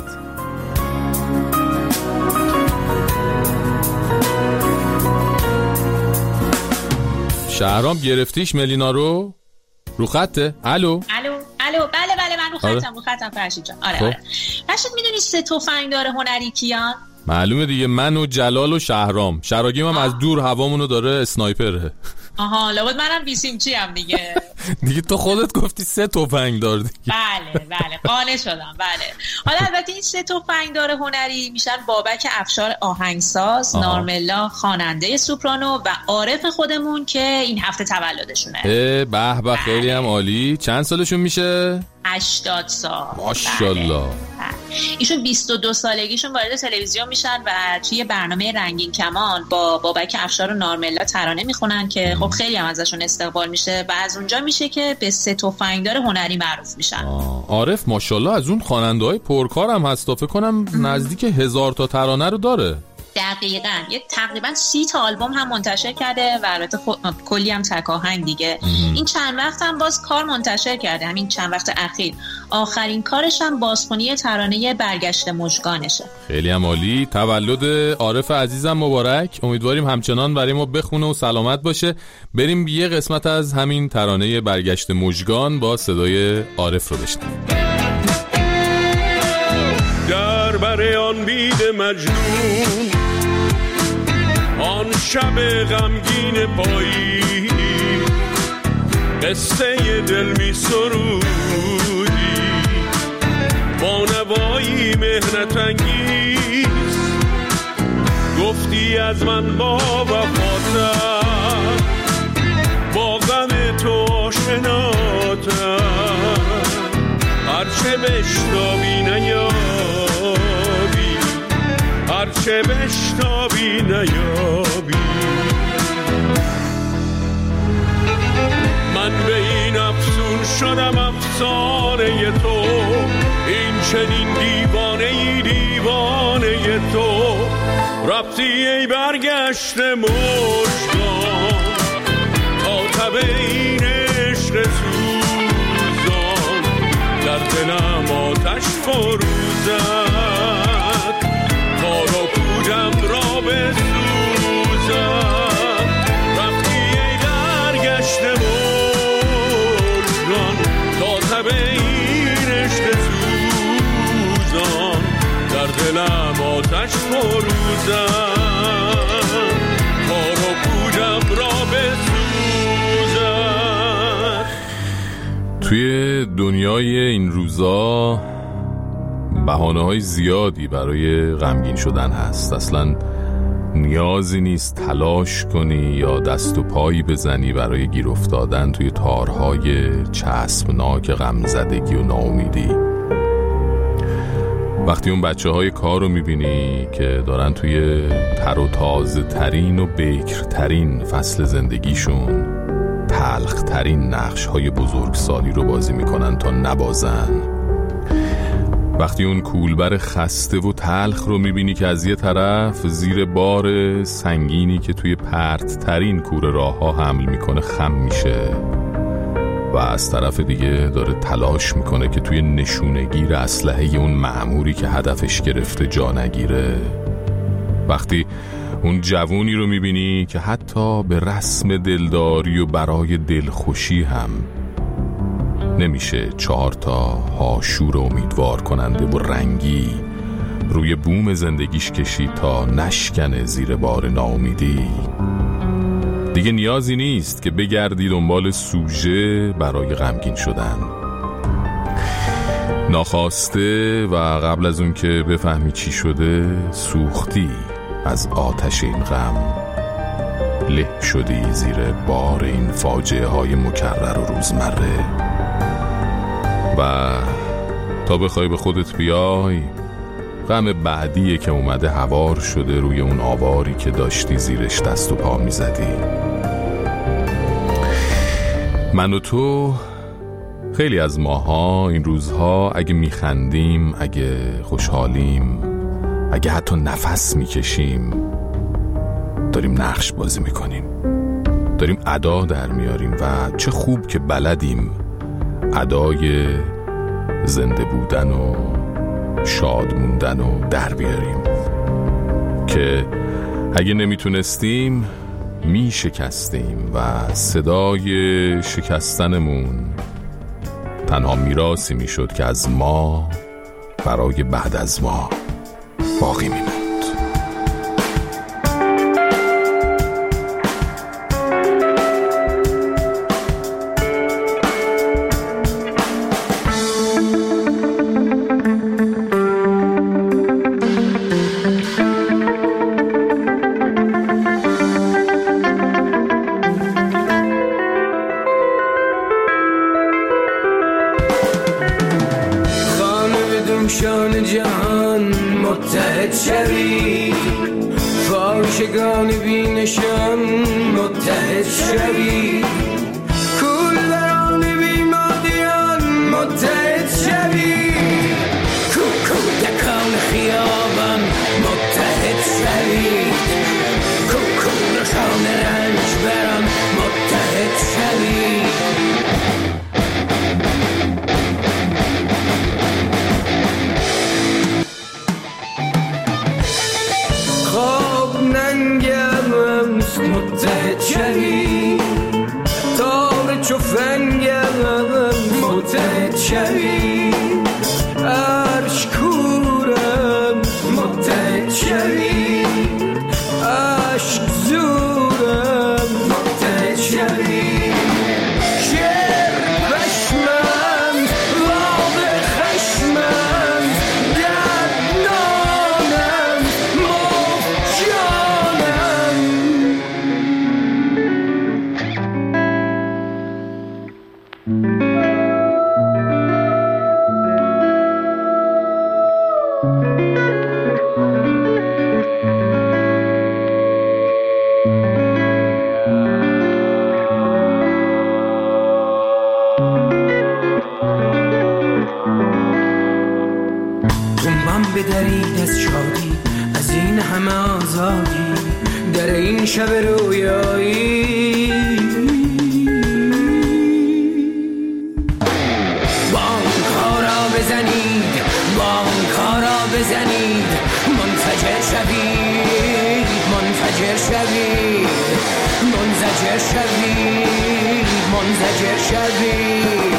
شهرام گرفتیش ملینا رو خطه؟ الو بله من رو خطم فرشید جان. آره فرشید میدونی 3 تفنگدار هنری کیان؟ معلومه دیگه، من و جلال و شهرام. شراگیم هم از دور هوامونو داره اسنایپره. آها لابد منم بیسیمچی هم دیگه. دیگه تو خودت گفتی 3 تفنگدار دیگه. بله قانع شدم. بله حالا البته این 3 تفنگدار هنری میشن بابک افشار آهنگساز، نارملا خواننده سوپرانو و عارف خودمون که این هفته تولدشونه. به خیلی هم عالی. چند سالشون میشه؟ 80 سال. ماشاءالله. ایشون 22 سالگیشون وارد تلویزیون میشن و توی برنامه رنگین کمان با بابک افشار و نارملا ترانه میخونن که خب خیلی هم ازشون استقبال میشه و از اونجا میشه که به 3 تفنگدار هنری معروف میشن. عارف ماشاءالله از اون خواننده‌های پرکار هم هست، فکر کنم نزدیک 1000 تا ترانه رو داره. دقیقاً یه تقریبا 30 تا آلبوم هم منتشر کرده و البته کلی هم تک آهنگ دیگه. این چند وقت هم باز کار منتشر کرده، همین چند وقت اخیر آخرین کارش هم بازخوانی ترانه برگشت مژگانشه. خیلی هم عالی. تولد عارف عزیزم مبارک. امیدواریم همچنان برای ما بخونه و سلامت باشه. بریم یه قسمت از همین ترانه برگشت مژگان با صدای عارف رو بشنویم. در بر آن بید مجنون، آن شب غمگین پایی، قصه دل می سرودی با نوایی مهنت انگیز. گفتی از من با وفاتم، با غم تو آشناتم، هرچه بشتابی نیابی، هرچه بشتابی نیابی. من به این افسون شدم افسانه تو، این چنین دیوانه تو. رفتی ای برگشت مژگان تا تب این عشق سوزان، در دلم آتش فروزد تا رو پودم را بسوزد. رفتی ای برگشت مژگان تا تب این عشق سوزان، در دلم آتش فروزد تا رو پودم را بسوزد. توی دنیای این روزا بهانه‌های زیادی برای غمگین شدن هست. اصلا نیازی نیست تلاش کنی یا دست و پایی بزنی برای گیر افتادن توی تارهای چسبناک غمزدگی و ناامیدی. وقتی اون بچه‌های کار رو می‌بینی که دارن توی تر و تازه ترین و بکر ترین فصل زندگیشون تلخ‌ترین نقش‌های بزرگسالی رو بازی میکنن تا نبازن. وقتی اون کولبر خسته و تلخ رو میبینی که از یه طرف زیر بار سنگینی که توی پرت‌ترین کوره راه‌ها حمل میکنه خم میشه و از طرف دیگه داره تلاش میکنه که توی نشونگیر اسلحه اون مأموری که هدفش گرفته جا نگیره. وقتی اون جوونی رو میبینی که حتی به رسم دلداری و برای دلخوشی هم نمیشه 4 هاشور امیدوار کننده و رنگی روی بوم زندگیش کشید تا نشکنه زیر بار ناامیدی. دیگه نیازی نیست که بگردی دنبال سوژه برای غمگین شدن. ناخواسته و قبل از اون که بفهمی چی شده سوختی از آتش این غم، له شدی زیر بار این فاجعه های مکرر و روزمره و تا بخوای به خودت بیای غم بعدیه که اومده هوار شده روی اون آواری که داشتی زیرش دست و پا میزدی. من و تو خیلی از ماها این روزها اگه میخندیم، اگه خوشحالیم، اگه حتی نفس میکشیم داریم نقش بازی میکنیم، داریم ادا در میاریم و چه خوب که بلدیم ادای زنده بودن و شاد موندن و در بیاریم که اگه نمیتونستیم میشکستیم و صدای شکستنمون تنها میراثی میشد که از ما برای بعد از ما باقی میموند. شان جهان متحد شوید، فاحشگان بینشان متحد شوید، کولبران بیمادیان متحد شوید، کوکودکان خیابان متحد شوید، کوکولشان رنجبران متحد شوید. متحد شوید، تار چو فنگم متحد شوید، عرش کورم متحد شوید، عشق زورم متحد شوید، شعر پشمم واقع خشمم گردنانم مفجانم. بدرید از شادی، از این همه آزادی، در این شب رویایی بانکارا بزنید، بانکارا بزنید، منفجر شوید، منفجر شوید، منزجر شوید، منزجر شوید.